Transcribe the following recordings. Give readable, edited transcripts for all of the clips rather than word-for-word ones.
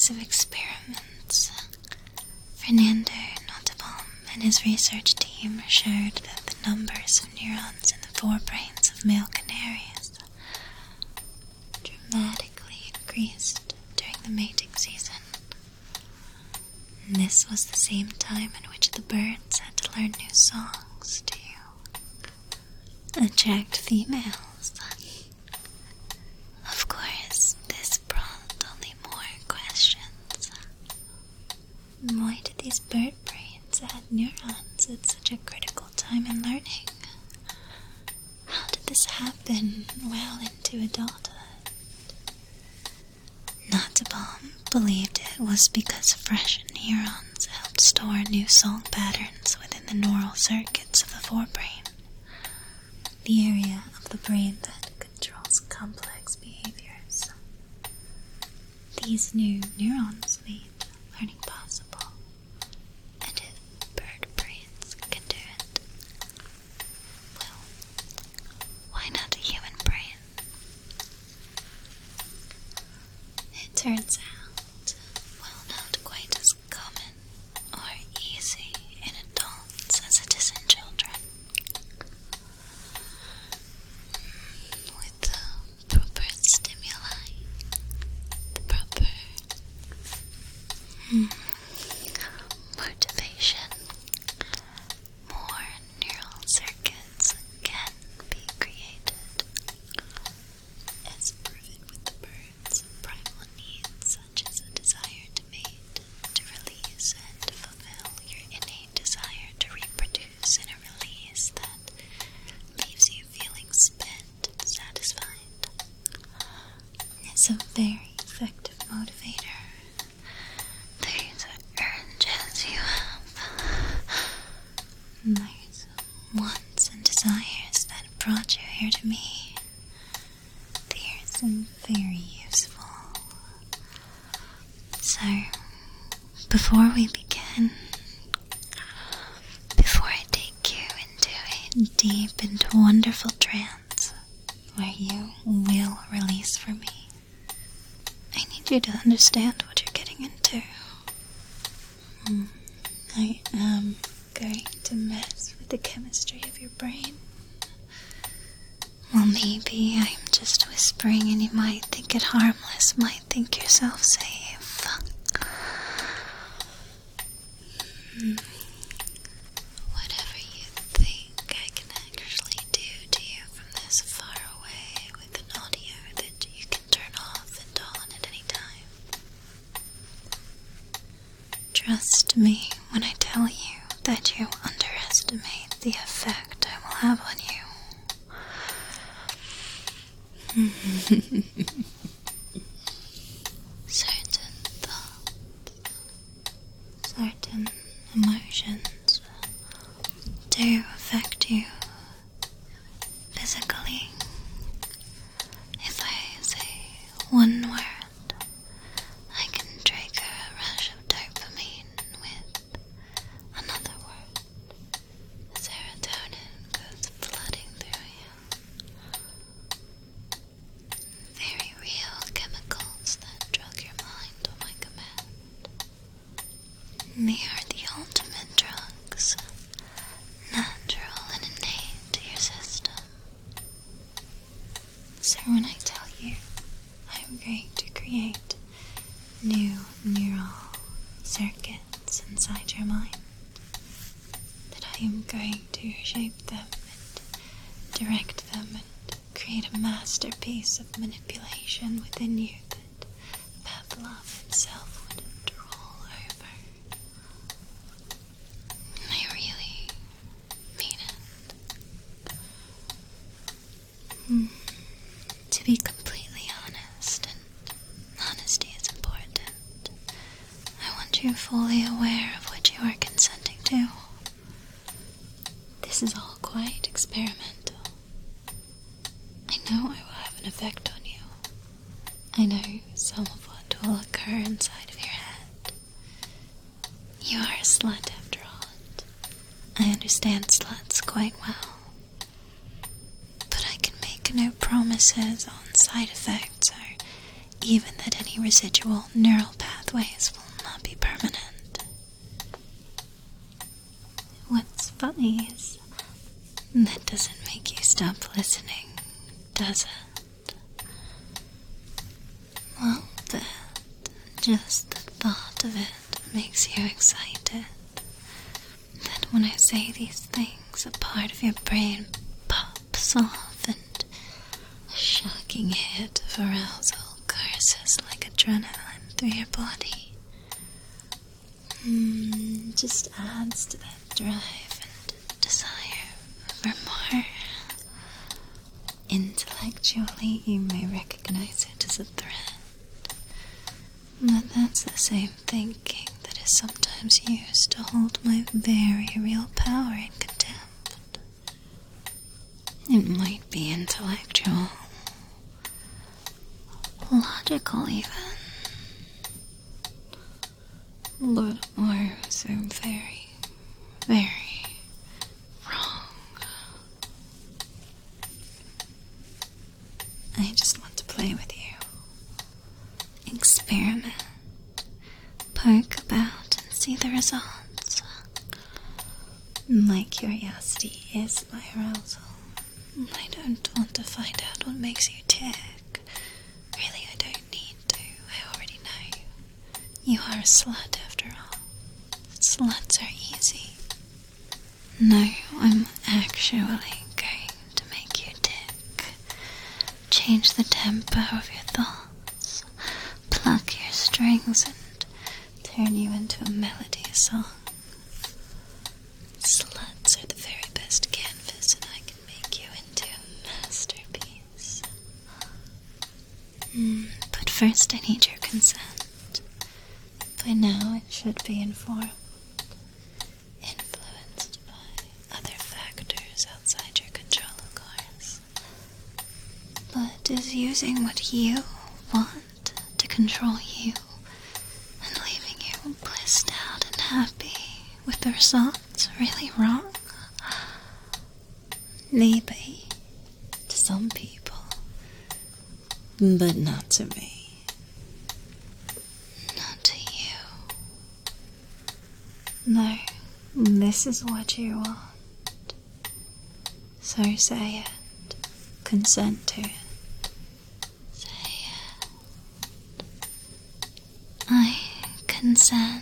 series of experiments, Fernando Nottebohm and his research team showed that the numbers of neurons in the forebrains of male canaries dramatically increased during the mating season. And this was the same time in which the birds had to learn new songs to attract females. Of course, this brought only more questions. Why did these bird brains add neurons at such a critical time in learning? How did this happen well into adulthood? Nottebohm believed it was because fresh neurons helped store new song patterns within the neural circuits of the forebrain, the area of the brain that controls complex behaviors. These new neurons made learning possible, and if bird brains can do it, well, why not a human brain? It turns out, well, not quite as common or easy in adults as it is in children. With the proper stimuli, the proper motivation, more neural circuits can be created. As proven with the birds, primal needs such as a desire to mate, to release and fulfill your innate desire to reproduce in a release that leaves you feeling spent and satisfied, is a very effective motivator. These urges you have, these wants and desires that brought you here to me, they're very useful. So, before we begin, before I take you into a deep and wonderful trance where you will release for me, I need you to understand what you're getting into. I am going to mess with the chemistry of your brain. Well, maybe I'm just whispering and you might think it harmless, might think yourself safe. Whatever you think I can actually do to you from this far away with an audio that you can turn off and on at any time. Trust me when I tell you that you underestimate the effect I will have on you. Certain thoughts, certain emotions do affect you physically. If I say one word, I can trigger a rush of dopamine. With another word, serotonin goes flooding through you. Very real chemicals that drug your mind on my command. They are the ultimate drugs, natural and innate to your system. So when I tell you I'm going to create new neural circuits inside your mind, that I am going to shape them and direct them and create a masterpiece of manipulation within you that Pavlov himself wouldn't drool over. I really mean it. To be completely honest, and honesty is important, I want you fully aware of what you are consenting to. This is all quite experimental. I know I will have an effect on you. I know some of what will occur inside of your head. You are a slut after all. I understand sluts quite well. But I can make no promises on side effects or even that any residual neural pathways pathways will not be permanent. What's funny is that doesn't make you stop listening, does it? Well, just the thought of it makes you excited. That when I say these things, a part of your brain pops off and a shocking hit of arousal courses like adrenaline through your body. Just adds to that drive and desire for more. Intellectually, you may recognize it as a threat, but that's the same thinking that is sometimes used to hold my very real power in contempt. It might be intellectual, logical even, but so very, very wrong. I just want to play with you. Experiment. Poke about and see the results. My curiosity is my arousal. I don't want to find out what makes you tick. Really, I don't need to. I already know. You are a slut after all. Sluts are easy. No, I'm actually going to make you tick. Change the tempo of your thoughts. Pluck your strings and turn you into a melody song. Sluts are the very best canvas, and I can make you into a masterpiece. But first I need your consent. By now it should be informed, influenced by other factors outside your control, of course. But is using what you want to control you and leaving you blissed out and happy with the results really wrong? Maybe to some people, but not to me. Not to you. No, this is what you want. So say it. Consent to it. Say it. I consent.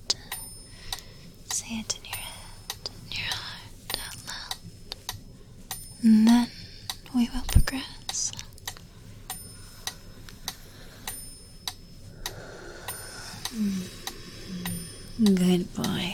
Say it in your head, in your heart, out loud. And then we will progress. Good boy.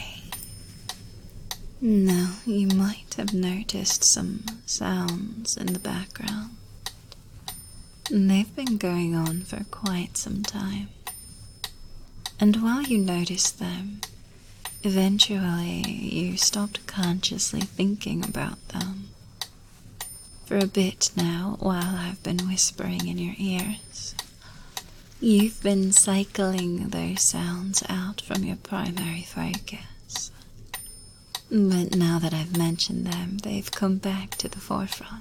Now, you might have noticed some sounds in the background. They've been going on for quite some time. And while you noticed them, eventually you stopped consciously thinking about them. For a bit now, while I've been whispering in your ears, you've been cycling those sounds out from your primary focus. But now that I've mentioned them, they've come back to the forefront.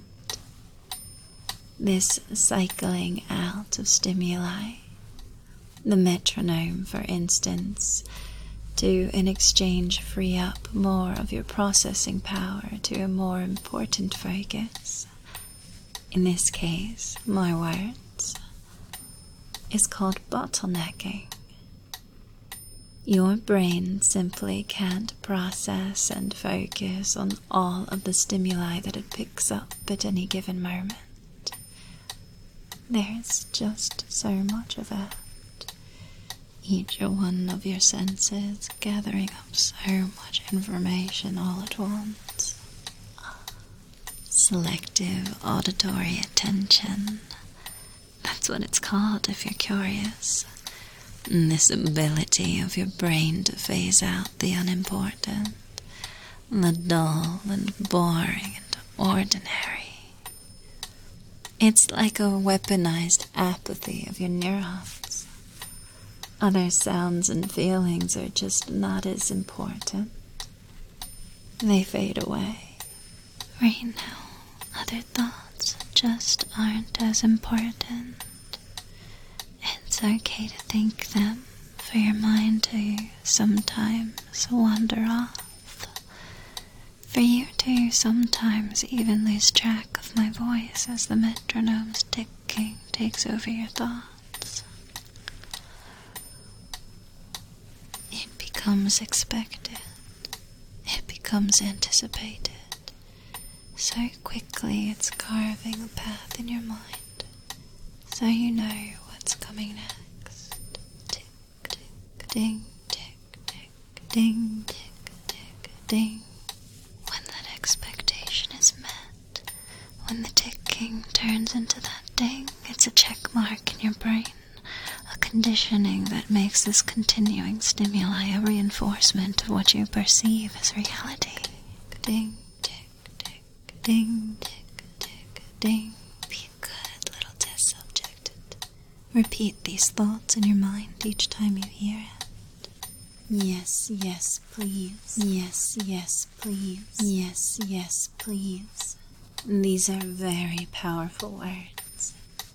This cycling out of stimuli, the metronome, for instance, to in exchange free up more of your processing power to a more important focus. In this case, my words, is called bottlenecking. Your brain simply can't process and focus on all of the stimuli that it picks up at any given moment. There's just so much of it. Each one of your senses gathering up so much information all at once. Selective auditory attention. That's what it's called if you're curious. This ability of your brain to phase out the unimportant, the dull and boring and ordinary. It's like a weaponized apathy of your neurons. Other sounds and feelings are just not as important. They fade away. Right now, other thoughts just aren't as important. It's okay to think them for your mind to sometimes wander off. For you to sometimes even lose track of my voice as the metronome's ticking takes over your thoughts. It becomes expected. It becomes anticipated. So quickly it's carving a path in your mind, so you know what's coming next. Tick, tick, ding, tick, tick, ding, tick, tick, ding. When that expectation is met, when the ticking turns into that ding, it's a check mark in your brain, a conditioning that makes this continuing stimuli a reinforcement of what you perceive as reality. Ding, tick, tick, ding, tick, tick, ding. Be a good little test subject. Repeat these thoughts in your mind each time you hear it. Yes, yes, please. Yes, yes, please. Yes, yes, please. These are very powerful words.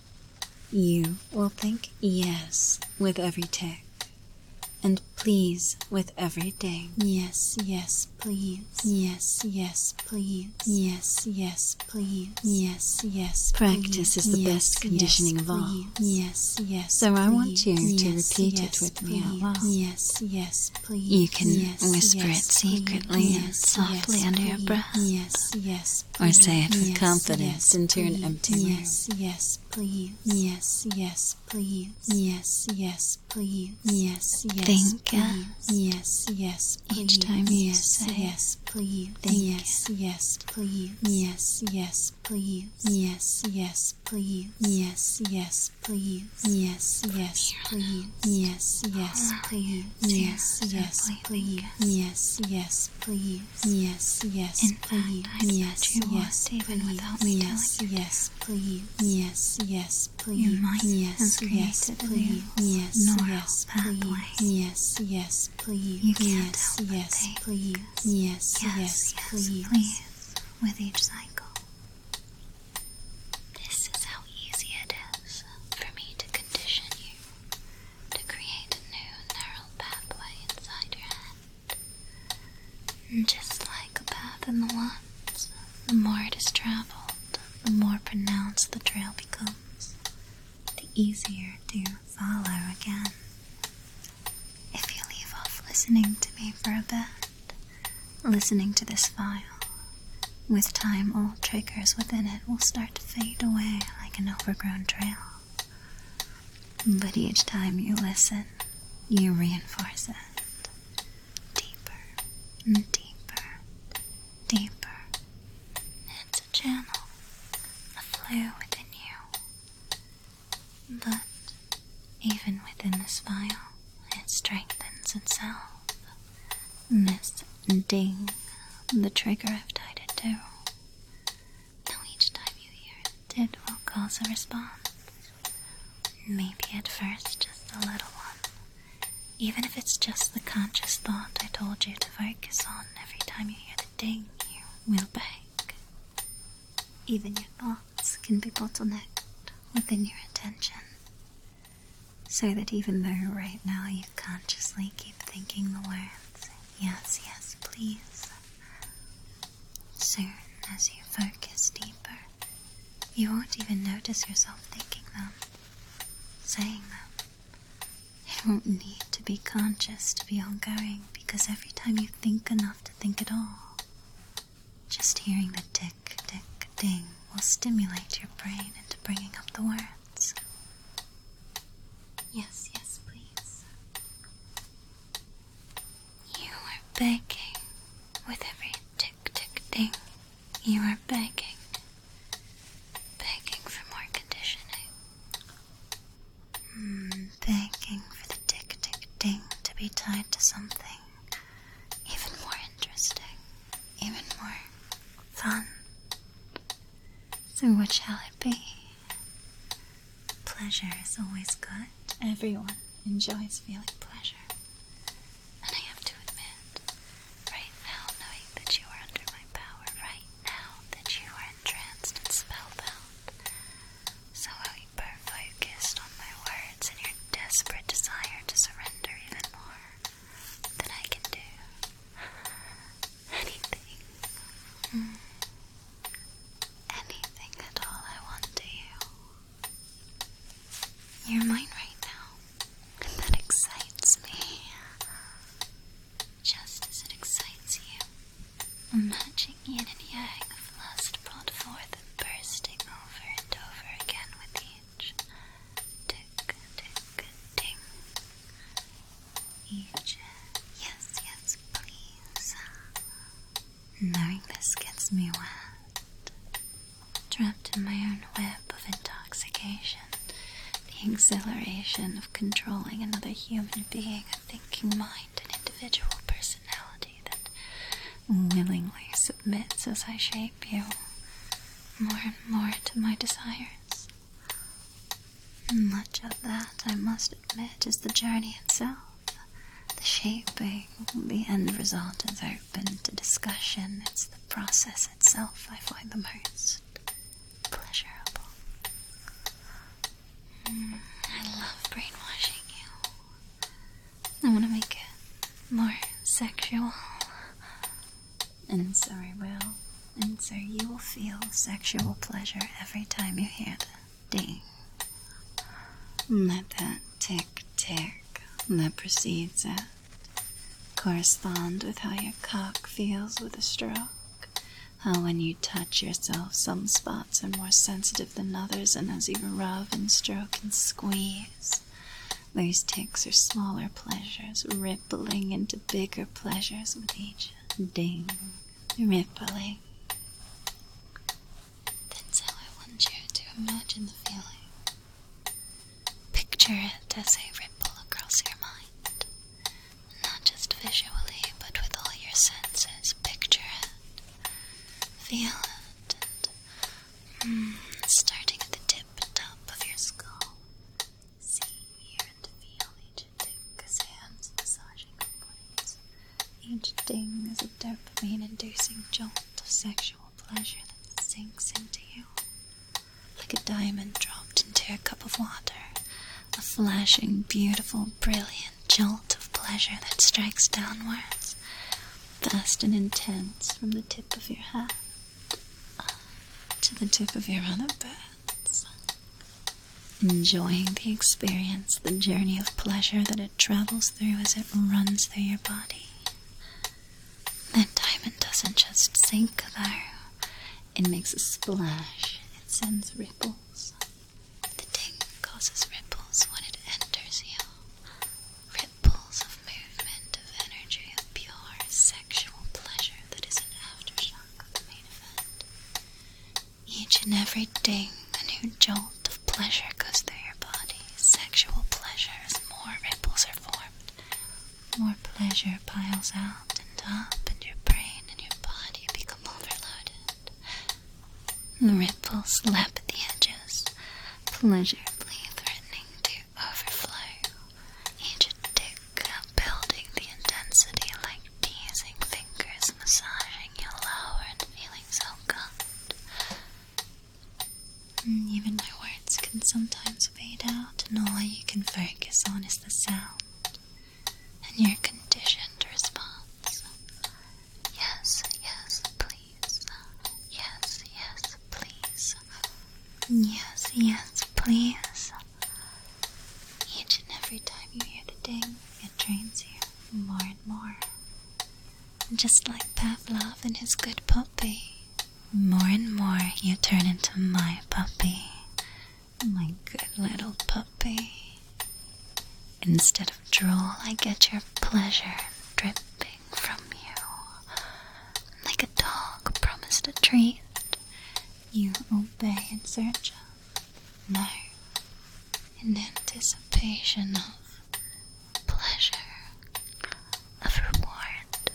You will think yes with every tick, and please with every ding. Yes, yes, please. Yes, yes, please. Yes, yes, please. Yes, yes, Practice is the best conditioning of all. Yes, yes. So I want you to repeat it with me out loud. Yes, yes, please. You can whisper it secretly and softly under your breath. Yes, yes, or say it with confidence into an empty room. Yes, yes, please. Yes, yes, please. Yes, yes, please. Yes, yes. Think yes, yes, please. Each time you say yes, please. Think yes, yes, please. Yes, yes, please. Yes, yes, please. Yes, yes, please. Yes, yes, please. Yes, yes, please. Yes, yes, please. Yes, yes, please. Yes, yes, please. Yes, yes, even without me yes, yes, please. Yes, yes, please. Your mind yes, has created please. a new Yes, neural yes, pathway. Yes, yes, please. You can't Yes, help but yes, think. please. Yes, yes, please. With each cycle. This is how easy it is for me to condition you to create a new neural pathway inside your head. And just like a path in the woods, the more it is traveled, the more pronounced the trail becomes, the easier to follow again. If you leave off listening to me for a bit, listening to this file, with time all triggers within it will start to fade away like an overgrown trail. But each time you listen, you reinforce it. Deeper and deeper, deeper. It's a channel, a flow within you. But even within this file, it strengthens itself. This ding, the trigger I've tied it to. Now each time you hear it, it will cause a response. Maybe at first just a little one. Even if it's just the conscious thought I told you to focus on every time you hear the ding, you will beg. Even your thoughts can be bottlenecked within your attention. So that even though right now you consciously keep thinking the words, yes, yes, please, soon as you focus deeper, you won't even notice yourself thinking them, saying them. It won't need to be conscious to be ongoing, because every time you think enough to think at all, just hearing the tick, tick, ding will stimulate your brain into bringing up the words. Yes, yes, please. You are begging with every tick, tick, ding. You are begging. Begging for more conditioning. Begging for the tick, tick, ding to be tied to something even more interesting, even more fun. So what shall it be? Pleasure is always good. Everyone enjoys feeling pleasure. And I have to admit, right now, knowing that you are under my power, right now that you are entranced and spellbound, so hyper-focused on my words and your desperate desire to surrender matching yin and yang of lust brought forth and bursting over and over again with each tick, tick, ding. Each yes, please. Knowing this gets me wet, trapped in my own web of intoxication, the exhilaration of controlling another human being, a thinking mind, an individual personality that willingly submits as I shape you more and more to my desires. Much of that, I must admit, is the journey itself. The shaping, the end result is open to discussion. It's the process itself I find the most pleasurable. I love brainwashing you. I want to make it more sexual. And so I will. And so you will feel sexual pleasure every time you hear the ding. Let that tick-tick that precedes it correspond with how your cock feels with a stroke. How when you touch yourself, some spots are more sensitive than others, and as you rub and stroke and squeeze, those ticks are smaller pleasures, rippling into bigger pleasures with each ding, rippling. That's how I want you to imagine the feeling. Picture it as a ripple across your mind. Not just visually, but with all your senses. Picture it. Feel it. And starting at the top of your skull. See, hear, and feel each tick as hands massaging upwards. Each ding is a dopamine-inducing jolt of sexual pleasure that sinks into you. Like a diamond dropped into a cup of water. A flashing, beautiful, brilliant jolt of pleasure that strikes downwards, fast and intense from the tip of your hat to the tip of your other bits. Enjoying the experience, the journey of pleasure that it travels through as it runs through your body. That diamond doesn't just sink though, it makes a splash, it sends ripples. The ding causes ripples when it enters you. Ripples of movement, of energy, of pure sexual pleasure that is an aftershock of the main event. Each and every ding, a new jolt of pleasure goes through your body. Sexual pleasure as more ripples are formed. More pleasure piles out and up, and your brain and your body become overloaded. The ripples lap at the edges, pleasurably threatening to overflow. Each tick building the intensity like teasing fingers massaging you lower and feeling so good. Even my words can sometimes fade out, and all you can focus on is the sound and your conditioned response. Yes, please. Yes, please. Yes, please. Each and every time you hear the ding, it trains you more and more. Just like Pavlov and his good puppy. More and more you turn into my puppy. My good little puppy. Instead of drool, I get your pleasure dripping from you. Like a dog promised a treat, you obey in search of, no, in anticipation of pleasure, of reward.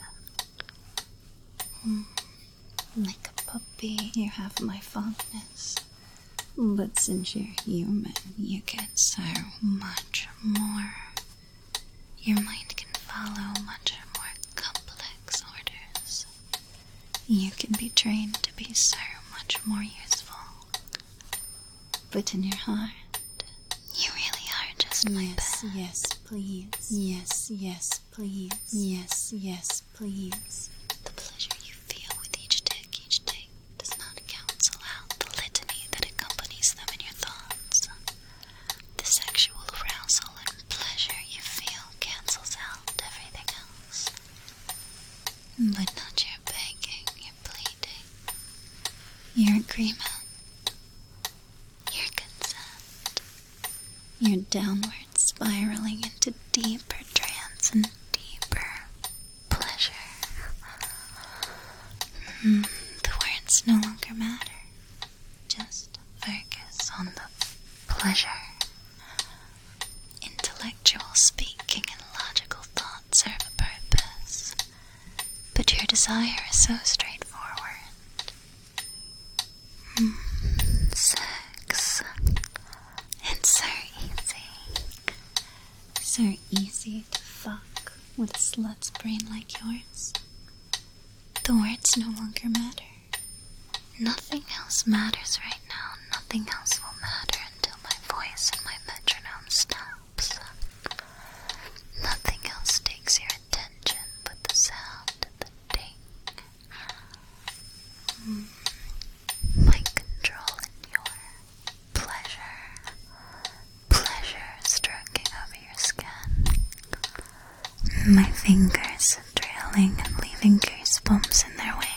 Like a puppy, you have my fondness. But since you're human, you get so much more. Your mind can follow much more complex orders. You can be trained to be so much more useful. But in your heart, you really are just my pet. Yes, please. Yes, please. Yes, please. The pleasure you feel with each tick does not cancel out the litany that accompanies them in your thoughts. The sexual arousal and pleasure you feel cancels out everything else. But not your begging, agreement, your consent. You're downward spiraling into deeper trance and deeper pleasure. The words no longer matter. Just focus on the pleasure. Intellectual speaking and logical thoughts serve a purpose, but your desire is so straightforward. Sex. It's so easy. So easy to fuck with a slut's brain like yours. The words no longer matter. Nothing else matters right now. Nothing else will matter until my voice and my metronome stops. Nothing else takes your attention but the sound and the ding. My control in your pleasure. Pleasure stroking over your skin. My fingers trailing and leaving goosebumps in their wake.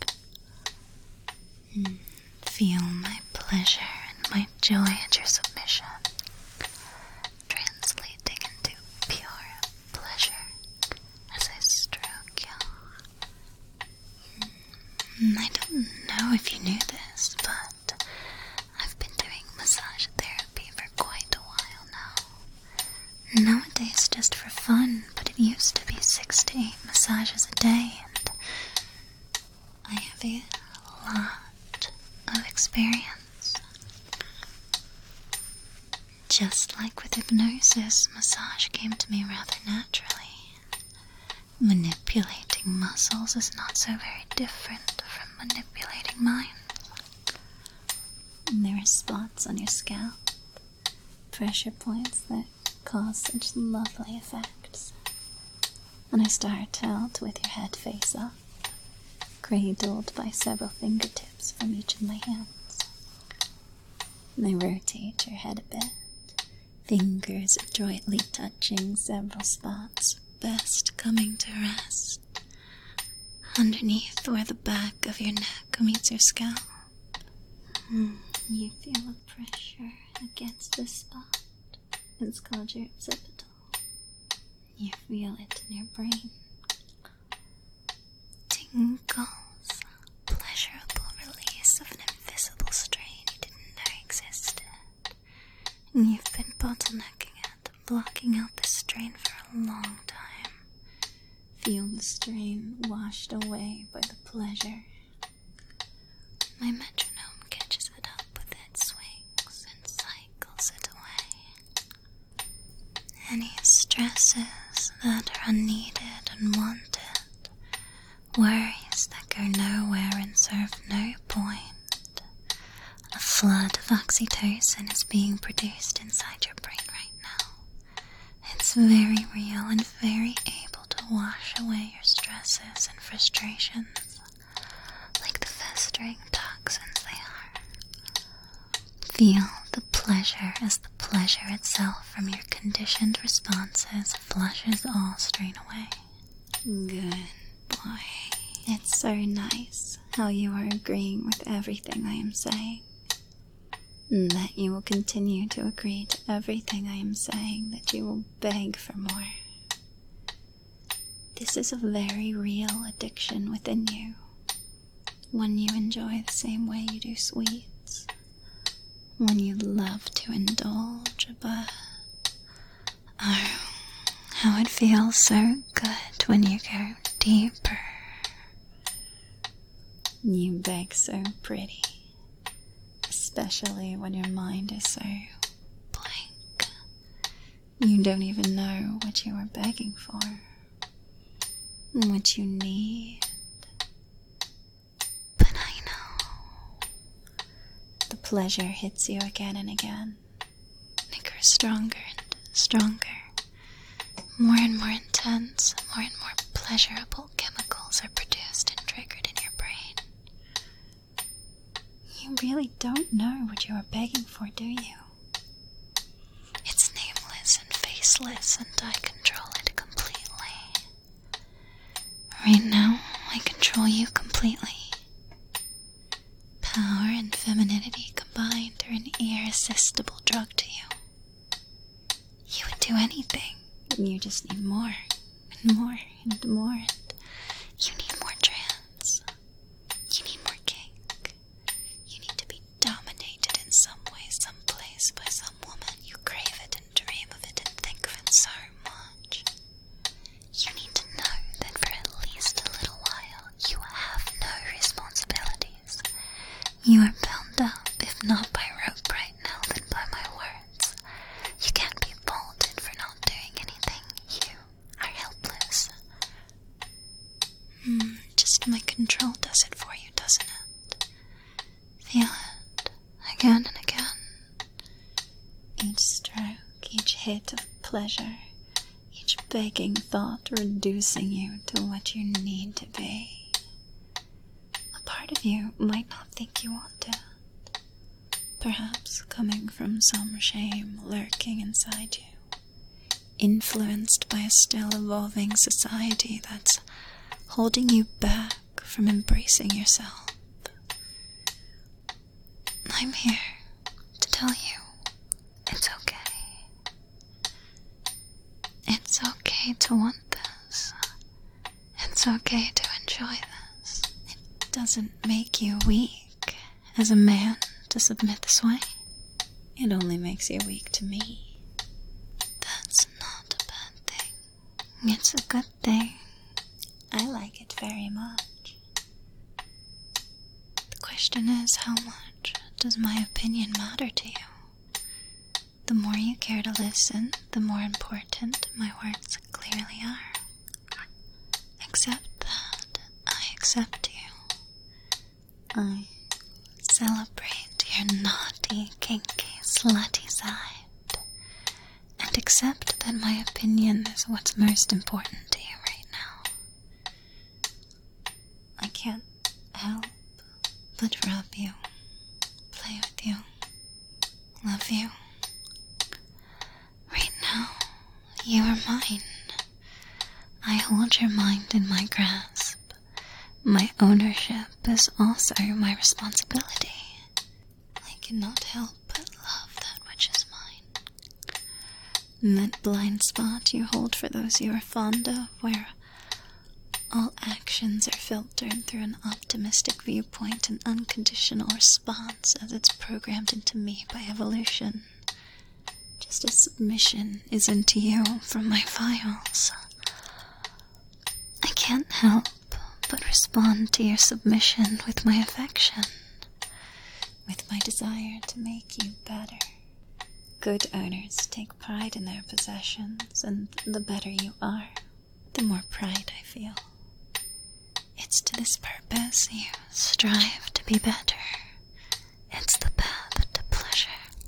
Feel my pleasure and my joy at your submission, translating into pure pleasure as I stroke you. I don't know if you knew this, but I've been doing massage therapy for quite a while now. Nowadays just for fun, but it used to be 6 to 8 massages a day, and I have a lot of experience. Just like with hypnosis, massage came to me rather naturally. Manipulating muscles is not so very different from manipulating minds. There are spots on your scalp, pressure points that cause such lovely effects. And I start out with your head face up, cradled by several fingertips from each of my hands. I rotate your head a bit, fingers adroitly touching several spots, best coming to rest underneath where the back of your neck meets your scalp. You feel the pressure against this spot. It's called your occipital. You feel it in your brain. Tingles, pleasurable release of an invisible strain you didn't know existed. And you've been bottlenecking it, blocking out the strain for a long time. Feel the strain washed away by the pleasure. My metronome catches it up with its swings and cycles it away. Any stresses that are unneeded and wanted, worries that go nowhere and serve no point. A flood of oxytocin is being produced inside your brain right now. It's very real and very able to wash away your stresses and frustrations, like the festering toxins they are. Feel the pleasure as the pleasure itself from your conditioned responses flushes all strain away. Good boy. It's so nice how you are agreeing with everything I am saying. That you will continue to agree to everything I am saying, that you will beg for more. This is a very real addiction within you, one you enjoy the same way you do sweets, one you love to indulge, but oh, how it feels so good when you go deeper. You beg so pretty, especially when your mind is so blank. You don't even know what you are begging for, what you need. But I know. The pleasure hits you again and again. It grows stronger and stronger. More and more intense, more and more pleasurable chemicals are produced and triggered in your brain. You really don't know what you are begging for, do you? It's nameless and faceless, and I control it completely. Right now, I control you completely. Power and femininity combined are an irresistible drug to you. You would do anything, and you just need more, and more, and more, and you need more trance. You need more cake. You need to be dominated in some way, some place by some woman. You crave it and dream of it and think of it so much. You need to know that for at least a little while you have no responsibilities. You are bound up, if not by rope right now, then by my words. You can't be faulted for not doing anything. You are helpless. Just my control does it for you, doesn't it? Feel it again and again. Each stroke, each hit of pleasure, each begging thought reducing you to what you need to be. A part of you might not think you want it. Perhaps coming from some shame lurking inside you, influenced by a still evolving society that's holding you back from embracing yourself. I'm here to tell you it's okay. It's okay to want this. It's okay to enjoy this. It doesn't make you weak as a man to submit this way. It only makes you weak to me. That's not a bad thing. It's a good thing. I like it very much. The question is, how much does my opinion matter to you? The more you care to listen, the more important my words clearly are. Accept that I accept you. I celebrate your naughty, kinky, slutty side. And accept that my opinion is what's most important to you right now. I can't help but rub you, play with you, love you. Right now, you are mine. I hold your mind in my grasp. My ownership is also my responsibility. I cannot help but love that which is mine. That blind spot you hold for those you are fond of, where all actions are filtered through an optimistic viewpoint and unconditional response as it's programmed into me by evolution. Just as submission is into you from my files. I can't help but respond to your submission with my affection, with my desire to make you better. Good owners take pride in their possessions, and the better you are, the more pride I feel. It's to this purpose you strive to be better. It's the path to pleasure.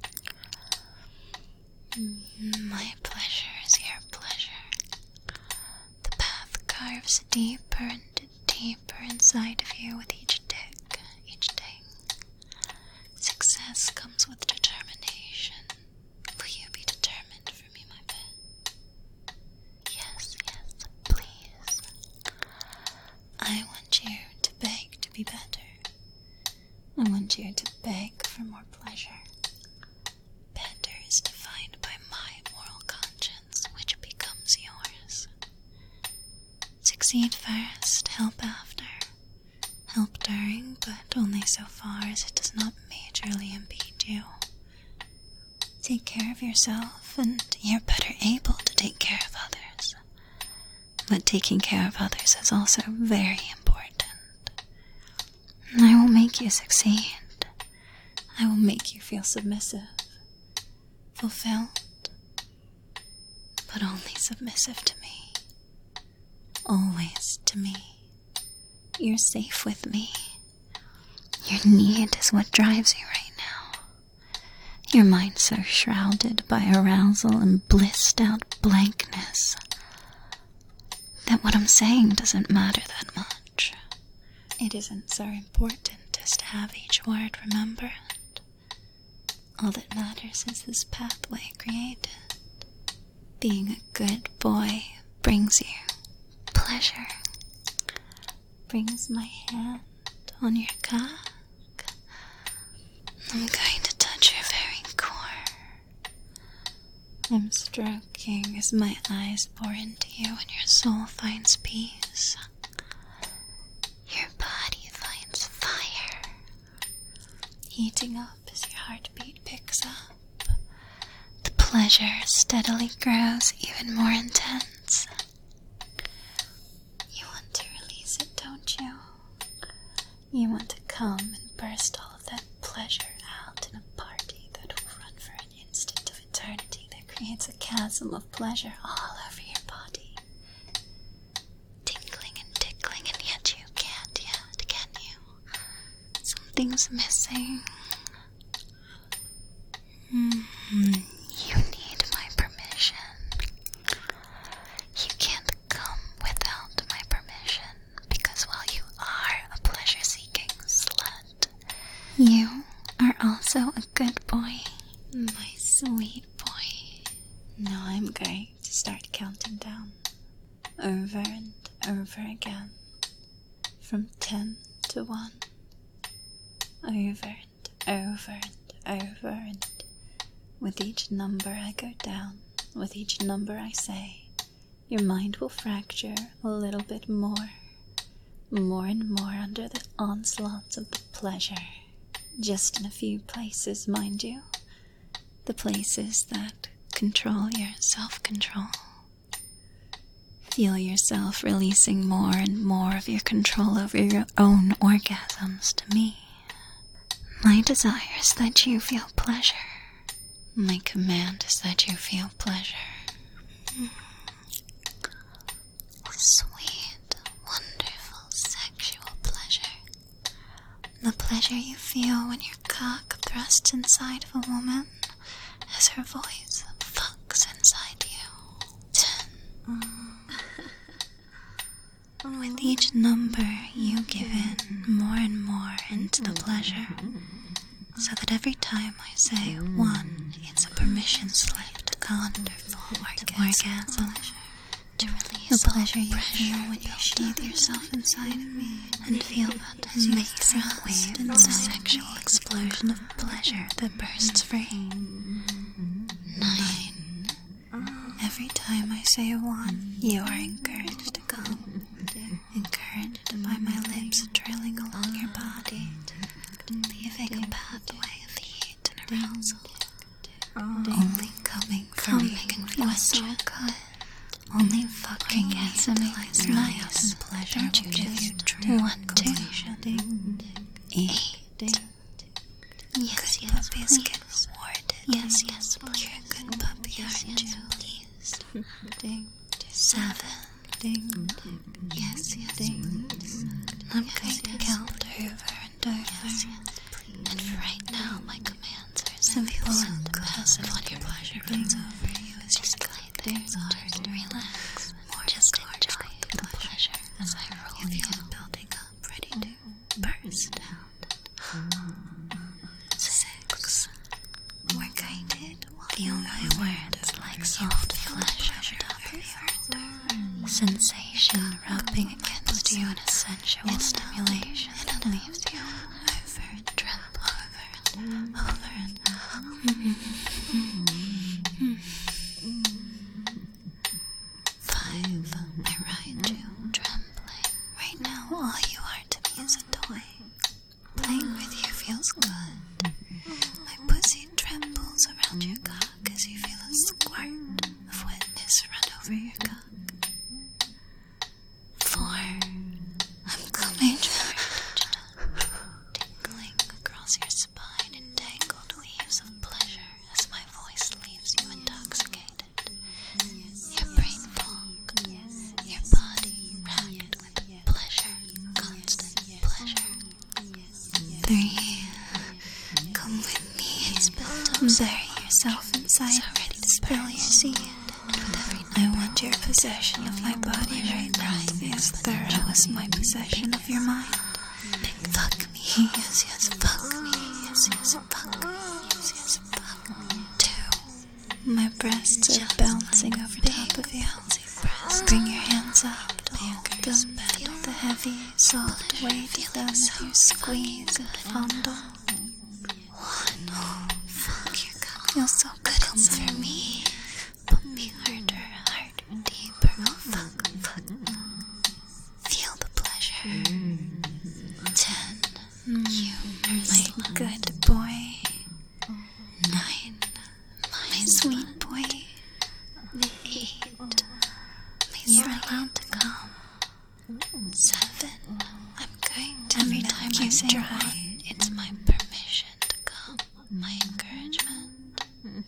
My pleasure is your pleasure. The path carves deeper and deeper inside of you with each dig, each ding. Success comes with determination. Will you be determined for me, my pet? Yes, yes, please. I want you to beg to be better. I want you to beg for more pleasure. Better is defined by my moral conscience, which becomes yours. Succeed first, help after. Help during, but only so far as it does not majorly impede you. Take care of yourself, and you're better able to take care of others. But taking care of others is also very important. I will make you succeed. I will make you feel submissive, fulfilled, but only submissive to me. Always to me. You're safe with me. Your need is what drives you right now. Your mind so shrouded by arousal and blissed out blankness that what I'm saying doesn't matter that much. It isn't so important as to have each word remembered. All that matters is this pathway created. Being a good boy brings you pleasure. Brings my hand on your cock. I'm going to touch your very core. I'm stroking as my eyes bore into you and your soul finds peace. Your body finds fire, heating up as your heartbeat picks up. The pleasure steadily grows even more intense. You want to release it, don't you? You want to come and burst all of that pleasure out in a party that will run for an instant of eternity that creates a chasm of pleasure all over your body. Tingling and tickling, and yet you can't yet, can you? Something's missing. You need my permission. You can't come without my permission, because while you are a pleasure-seeking slut, you are also a good boy, my sweet boy. Now I'm going to start counting down, over and over again, from 10 to 1, over and over and over, and with each number I go down, with each number I say, your mind will fracture a little bit more and more under the onslaughts of the pleasure. Just in a few places, mind you. The places that control your self-control. Feel yourself releasing more and more of your control over your own orgasms to me. My desire is that you feel pleasure. My command is that you feel pleasure. Sweet, wonderful, sexual pleasure. The pleasure you feel when your cock thrusts inside of a woman as her voice fucks inside you. 10. With each number, you give in more and more into the pleasure, so that every time I say 1, it's a permission slip to wonderful orgasm. To release the pleasure you feel when you sheathe yourself inside of me and feel that amazing wave and sexual explosion of pleasure that bursts free. 9. Every time I say 1, you are encouraged to come, encouraged by my lips trailing along your body, leaving a pathway of heat and arousal. Only coming can feel so good. Only fucking is nice. Pleasure. Don't you just want to? 8. Yes, good puppies get rewarded. Yes, please. You're a good puppy, aren't you? Pleased. 7. Yes. I'm going to count over and over. And for right now, my commands are simple and passive. When your pleasure comes over you, is just glide there. It's hard to relax. Just enjoy the pleasure as I roll you building up, ready to burst out. 6. We're going to feel my words like soft flesh on top of your sensation rubbing against you in a sensual stimulation that leaves you over and over and over. 5. I ride you, trembling. Right now, all you are to me is a toy. Playing with you feels good. My pussy trembles around your cock as you feel a squirt of wetness run over your cock. 4. I'm coming, tingling across your spine in tangled weaves of pleasure as my voice leaves you intoxicated. Your brain fogged, your body racked with pleasure, constant pleasure. 3. Come with me and bury yourself inside, ready to spill your seed. I want your possession of my body right now to be as thorough as my possession of your mind. Fuck me, yes, fuck me, yes, fuck me, yes, fuck me. 2. My breasts are bouncing over top of you. Bring your hands up, hold them, feel the heavy, soft weight of them as you squeeze and fondle. 1. feels so good. Come for me. Put me harder, deeper. Oh, fuck. Feel the pleasure. 10. You are My good boy. 9. My sweet boy. 8. You're allowed to come. 7. I'm going to Every milk time you I say dry. one. It's my permission to come. My encouragement.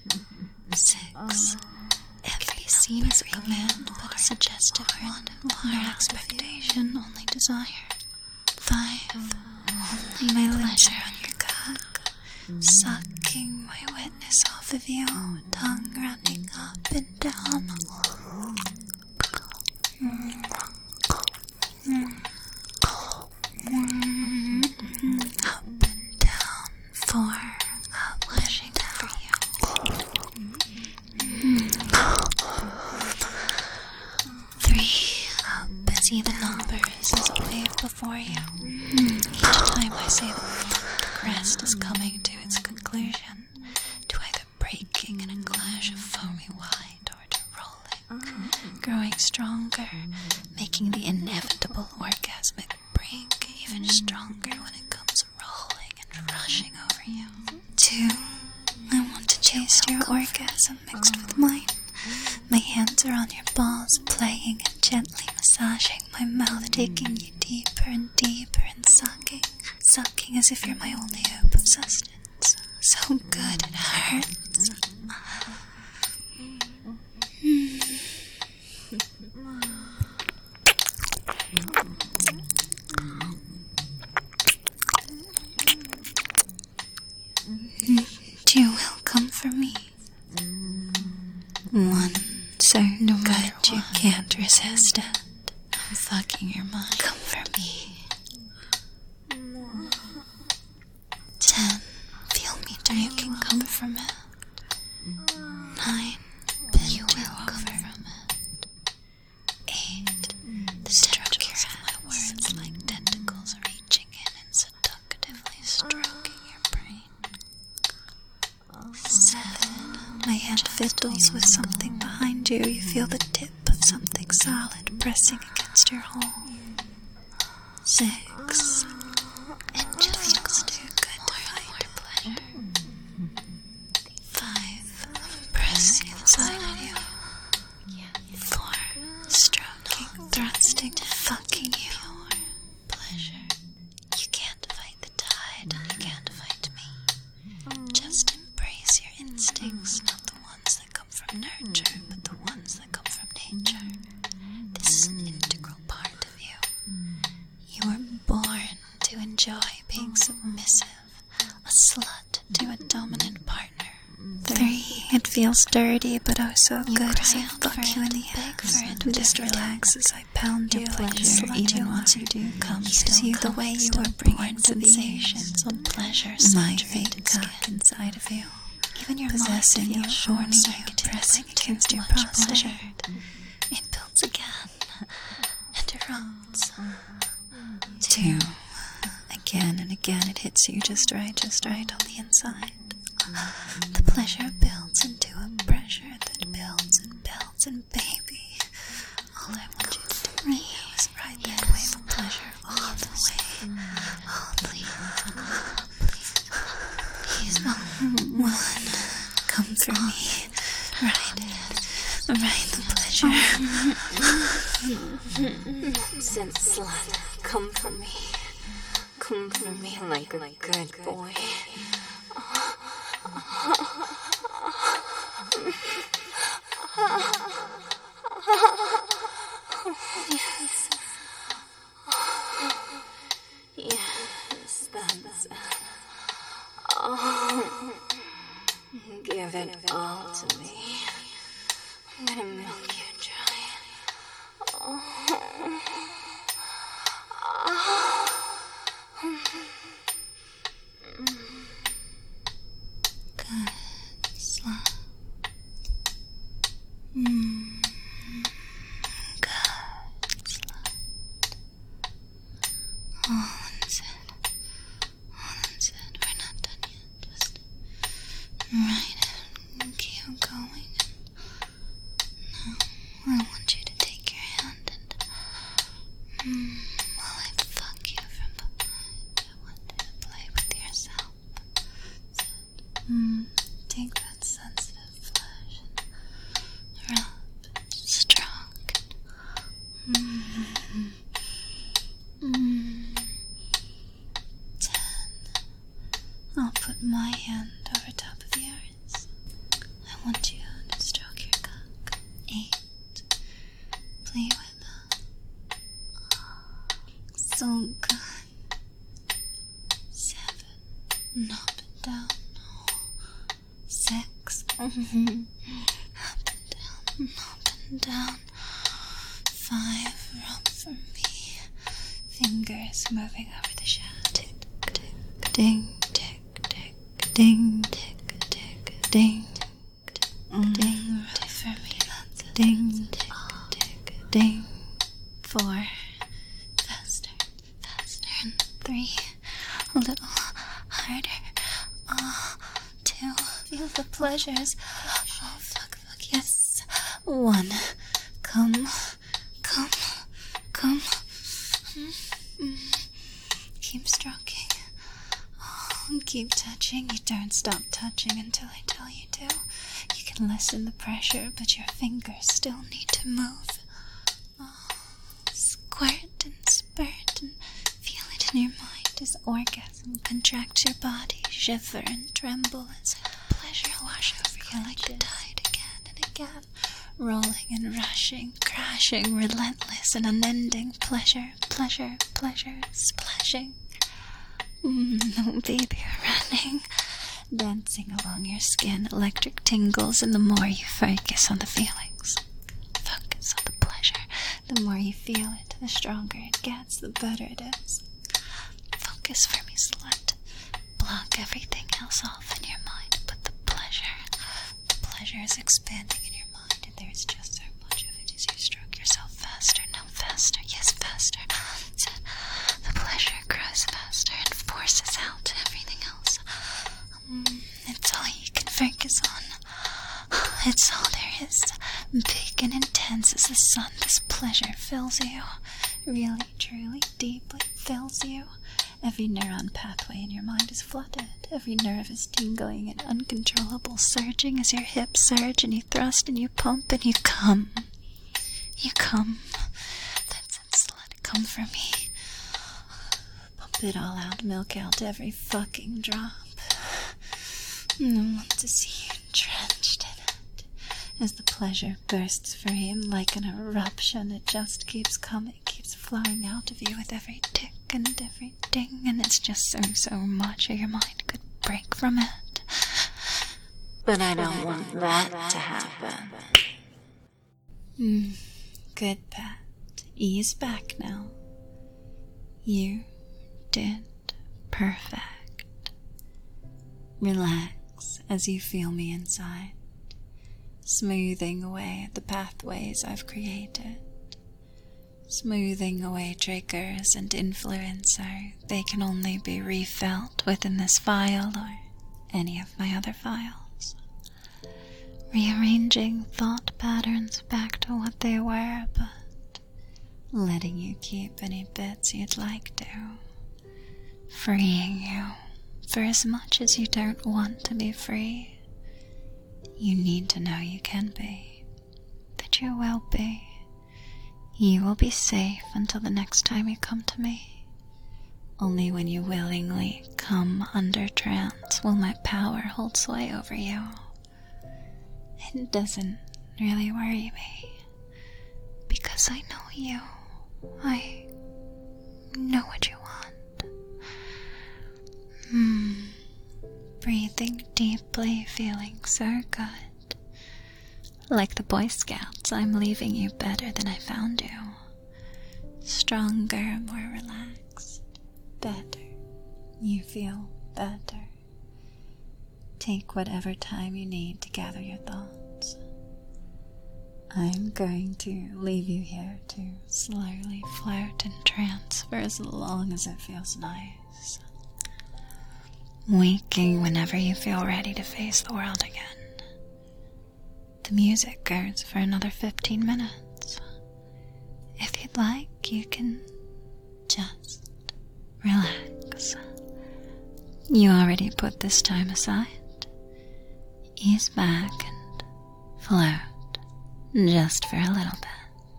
6. Every scene is a command, but a suggestive one. No expectation, only desire. 5. Only my lips are on your cock, sucking my wetness off of you, tongue running up and down. Up and down. 4. Wishing for you. 3. See the numbers as a wave before you. Each time I say the word, the crest is coming to its conclusion, to either breaking in a clash of foamy white or to rolling, growing stronger, making the inevitable orgasmic break even stronger when it comes rolling and rushing over you. 2. I want to taste your orgasm mixed with mine. My hands are on your balls, playing and gently massaging, my mouth taking you deeper and deeper and sucking as if you're my only hope of sustenance. So good it hurts. You will come for me. 1. So no good you can't resist it. I'm fucking your mind. Come for me. 10. Feel me till you can come from it. 9. You will come from it. 8. The strokes of my words like tentacles reaching in and seductively stroking your brain. 7. My hand fiddles with something behind you. You feel the tip of something solid pressing against your hole. 6. It just feels too good to fight. 5. I'm pressing inside of you. 4. Stroking, thrusting, fucking you. Pleasure. You can't fight the tide. You can't fight me. Just embrace your instincts, not the ones that come from nurture, but the ones that come from nature. This is an integral part of you. You were born to enjoy being submissive, a slut to a dominant partner. 3. It feels dirty, but oh so good as I fuck you in the ass. Just relax as I pound you like a slut. Even once you do come, still you the way you were born sensations on pleasure. My fate cock inside of you. Even your possessing you, shorning you, pressing against your pleasure. It builds again and erupts. 2. Again and again it hits you just right on the inside. The pleasure builds into a pressure that builds and baby, all I want you to do right now is ride that wave of pleasure all the way. Oh, please. 1. Come for me. Ride it. Ride the pleasure. Since slut, come for me. Come for me like a good boy. Yes. Yes, that's it. Oh, give it all to me. I'm gonna milk you dry. Oh. Good slut. Good slut. All unsaid. We're not done yet. Just right While I fuck you from behind, I want you to play with yourself. Take that sensitive flesh and Rub it, stroke it. 10. I'll put my hand over top of yours. I want you to stroke your cock. 8. Play with it. So good. 7. Knock it down. 6. Up and down, up and down. 5. Rub for me. Fingers moving over the shaft. Tick, tick, ding, tick, tick, ding, tick, tick, ding, ding, rub for me. Ding, tick, tick, ding. 4. Faster, faster. 3. A little harder. 2. Feel the pleasures. Oh, fuck, yes. 1. Come. Keep stroking. Keep touching. You don't stop touching until I tell you to. You can lessen the pressure, but your fingers still need to move. Squirt and spurt and feel it in your mind as orgasm contracts your body. Shiver and tremble as pleasure washes over you like the tide again and again. Rolling and rushing, crashing, relentless and unending pleasure, pleasure, pleasure, splashing. Oh, baby, running, dancing along your skin, electric tingles, and the more you focus on the feelings, focus on the pleasure, the more you feel it, the stronger it gets, the better it is. Focus for me, slut. Block everything else off in your mind but the pleasure. The pleasure is expanding in your mind, and there is just so much of it as you stroke yourself faster. No, faster. Yes, faster. The pleasure grows faster and forces out everything else. It's all you can focus on. It's all there is. Big and intense as the sun, this pleasure fills you. Really, truly, deeply fills you. Every neuron pathway in your mind is flooded. Every nerve is tingling and uncontrollable, surging as your hips surge and you thrust and you pump and you come. You come. That's it, slut. Come for me. Pump it all out, milk out every fucking drop. I want to see you drenched in it. As the pleasure bursts free and like an eruption, it just keeps coming, keeps flowing out of you with every tick and every ding, and it's just so much your mind could break from it. But I don't want that to happen. Good, Pat. Ease back now. You did perfect. Relax as you feel me inside, smoothing away the pathways I've created, smoothing away triggers and influence so they can only be refelt within this file or any of my other files, rearranging thought patterns back to what they were, but letting you keep any bits you'd like to, freeing you for as much as you don't want to be free. You need to know you can be, that you will be. You will be safe until the next time you come to me. Only when you willingly come under trance will my power hold sway over you. It doesn't really worry me, because I know you. I know what you want. Breathing deeply, feeling so good. Like the Boy Scouts, I'm leaving you better than I found you. Stronger, more relaxed, better. You feel better. Take whatever time you need to gather your thoughts. I'm going to leave you here to slowly float in trance for as long as it feels nice. Waking whenever you feel ready to face the world again. The music goes for another 15 minutes. If you'd like, you can just relax. You already put this time aside. Ease back and float just for a little bit.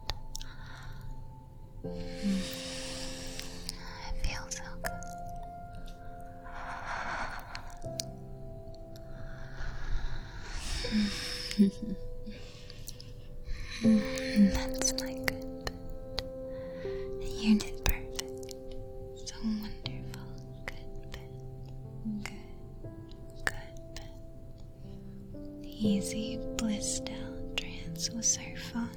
It feels so good. That's my good bit. You did perfect. So wonderful. Good bit. Good bit. Easy, blissed out trance was so fun.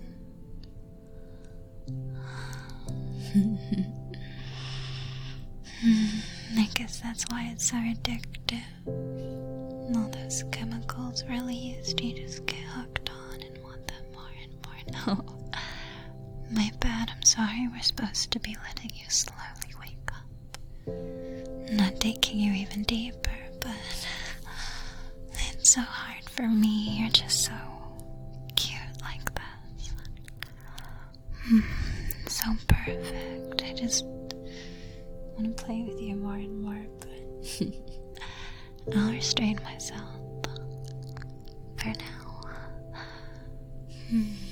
I guess that's why it's so addictive. All those chemicals released, you just get hooked on and want them more and more. No, my bad, I'm sorry. We're supposed to be letting you slowly wake up. Not taking you even deeper, but it's so hard for me. You're just so cute like this. So perfect. I just want to play with you more and more, but I'll restrain myself for now.